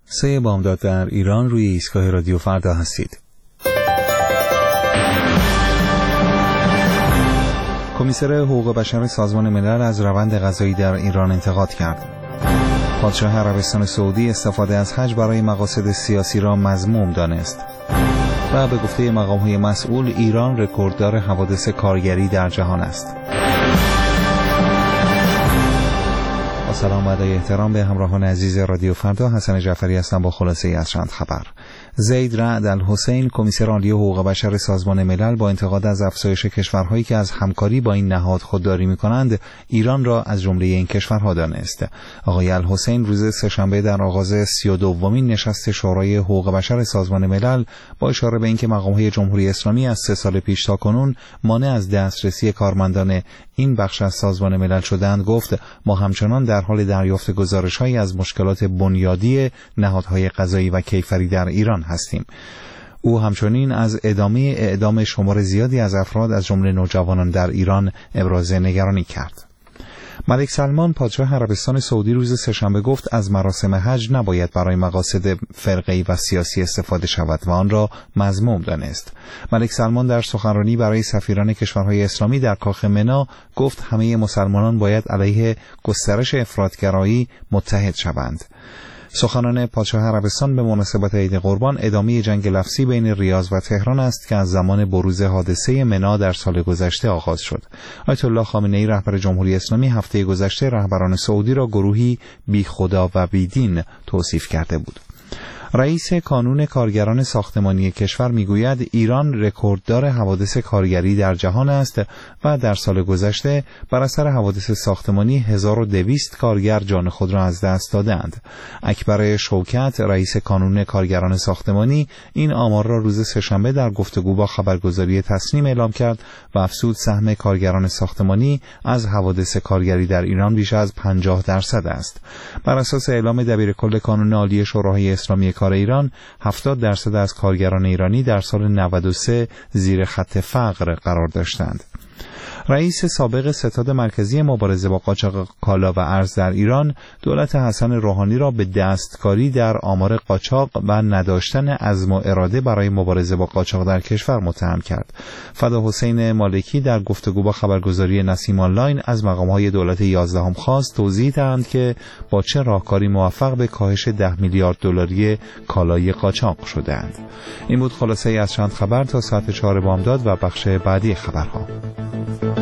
3 بامداد در ایران روی ایستگاه رادیو فردا هستید. کمیسر حقوق بشر سازمان ملل از روند قضایی در ایران انتقاد کرد. پادشاه عربستان سعودی استفاده از حج برای مقاصد سیاسی را مذموم دانست. و به گفته مقام‌های مسئول ایران رکورددار حوادث کارگری در جهان است. با سلام و ادای احترام به همراهان عزیز رادیو فردا، حسن جعفری هستم با خلاصه از چند خبر. زید رعد الحسین، کمیسر عالی حقوق بشر سازمان ملل، با انتقاد از افزایش کشورهایی که از همکاری با این نهاد خودداری می‌کنند، ایران را از جمله این کشورها دانست. آقای الحسین روز سه‌شنبه در آغاز 32مین نشست شورای حقوق بشر سازمان ملل با اشاره به اینکه مقام‌های جمهوری اسلامی از 3 سال پیش تا کنون مانع از دسترسی کارمندان این بخش از سازمان ملل شدند، گفت ما همچنان در حال دریافت گزارش‌هایی از مشکلات بنیادی نهادهای قضایی و کیفری در ایران هستیم. او همچنین از ادامه اعدام شمار زیادی از افراد از جمله نوجوانان در ایران ابراز نگرانی کرد. ملک سلمان، پادشاه عربستان سعودی، روز سه‌شنبه گفت از مراسم حج نباید برای مقاصد فرقه‌ای و سیاسی استفاده شود و آن را مذموم دانست. ملک سلمان در سخنرانی برای سفیران کشورهای اسلامی در کاخ منا گفت همه مسلمانان باید علیه گسترش افراطگرایی متحد شوند. سخنان پادشاه عربستان به مناسبت عید قربان ادامه جنگ لفظی بین ریاض و تهران است که از زمان بروز حادثه منا در سال گذشته آغاز شد. آیت الله خامنه‌ای رهبر جمهوری اسلامی هفته گذشته رهبران سعودی را گروهی بی خدا و بی دین توصیف کرده بود. رئیس کانون کارگران ساختمانی کشور میگوید ایران رکورددار حوادث کارگری در جهان است و در سال گذشته بر اثر حوادث ساختمانی 1200 کارگر جان خود را از دست دادند. اکبر شوکت، رئیس کانون کارگران ساختمانی، این آمار را روز سه‌شنبه در گفتگو با خبرگزاری تسنیم اعلام کرد و افزود سهم کارگران ساختمانی از حوادث کارگری در ایران بیش از 50% است. بر اساس اعلام دبیرکل کانون عالی شوراهای اسلامی کار ایران، 70% از کارگران ایرانی در سال 93 زیر خط فقر قرار داشتند. رئیس سابق ستاد مرکزی مبارزه با قاچاق کالا و ارز در ایران، دولت حسن روحانی را به دستکاری در آمار قاچاق و نداشتن عزم و اراده برای مبارزه با قاچاق در کشور متهم کرد. فدا حسین مالکی در گفتگو با خبرگزاری نسیم آنلاین از مقام‌های دولت 11 خواست توضیح دهند که با چه راهکاری موفق به کاهش 10 میلیارد دلاری کالای قاچاق شدند. این بود خلاصه از چند خبر تا ساعت 4 بامداد و بخش بعدی خبرها.